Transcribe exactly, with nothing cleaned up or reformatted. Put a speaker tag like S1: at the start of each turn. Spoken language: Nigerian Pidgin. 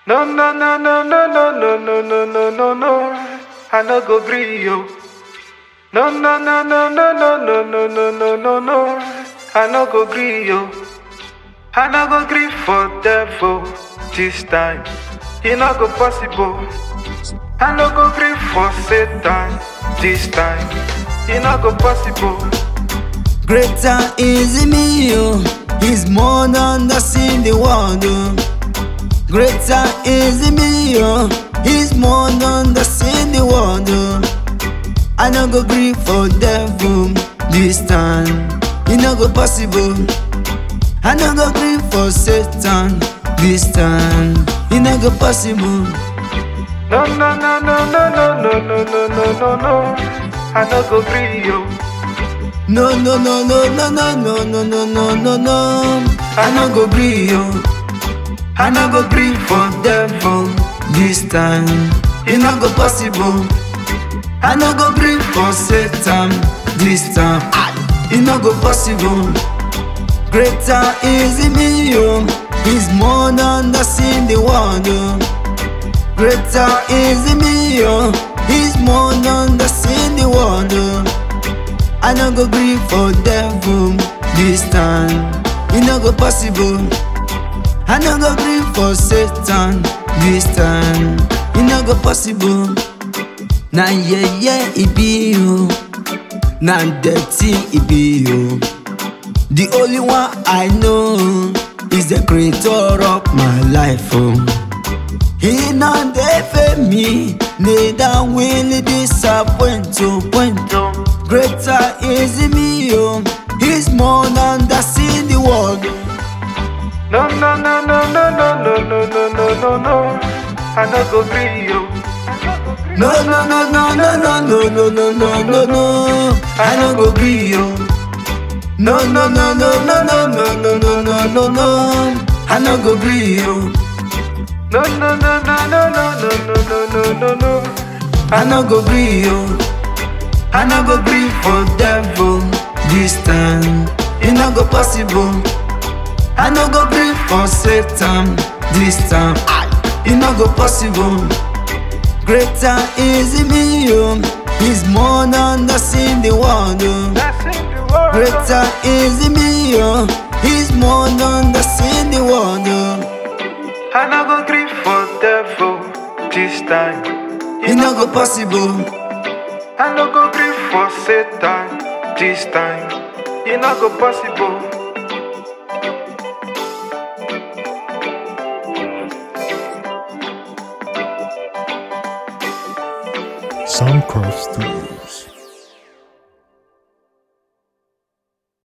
S1: No, no, no, no, no, no, no, no, no, no, no, no. I no go gree yo. No, no, no, no, no, no, no, no, no, no, no, no. I no go gree yo. I no go gree for devil this time. It no go possible. I no go gree for Satan this time. It no go possible.
S2: Greater is me, oh. He's more than the sin the world, oh. Greater is me, oh. He's more than the sin the world, oh. I no go gree for devil this time. It no go possible. I no go gree for Satan this time. It no go possible.
S1: No, no, no, no, no, no, no, no, no, no, no, no. I no go gree yo.
S2: No, no, no, no, no, no, no, no, no, no, no, no. I no go gree yo. I no go gree for devil this time. It no go possible. I no go gree for Satan this time. It no go possible. Greater is me, oh. He's more than the sin the world, oh. Greater is me, oh. He's more than the sin the world, oh. I no go gree for devil this time. It no go possible. I no go gree for Satan this time. It no go possible. Na yeah yeah it be you. Na dirty it be you. The only one I know is the creator of my life, oh. He not there for me, neither will he disappoint, oh, point, oh. Greater is me, oh. He's more than the sin the world.
S1: No, no, no, no, no, no, no, no, no, no, no, no. I no go gree yo.
S2: No, no, no, no, no, no, no, no, no, no, no, no. I no go gree yo. No, no, no, no, no, no, no, no, no, no, no, no. I no go gree yo.
S1: No, no, no, no, no, no, no, no, no, no, no, no.
S2: I no go gree yo. I no go gree for devil this time. It no go possible. I no go gree for Satan this time. It no go possible. Greater is me, oh. He's more than the sin the world, oh. Greater is me, oh. He's more than the sin the world, oh.
S1: I no go gree for devil this time.
S2: It no go possible.
S1: I no go gree for Satan this time. It no go possible.
S3: Soundcraft Studios.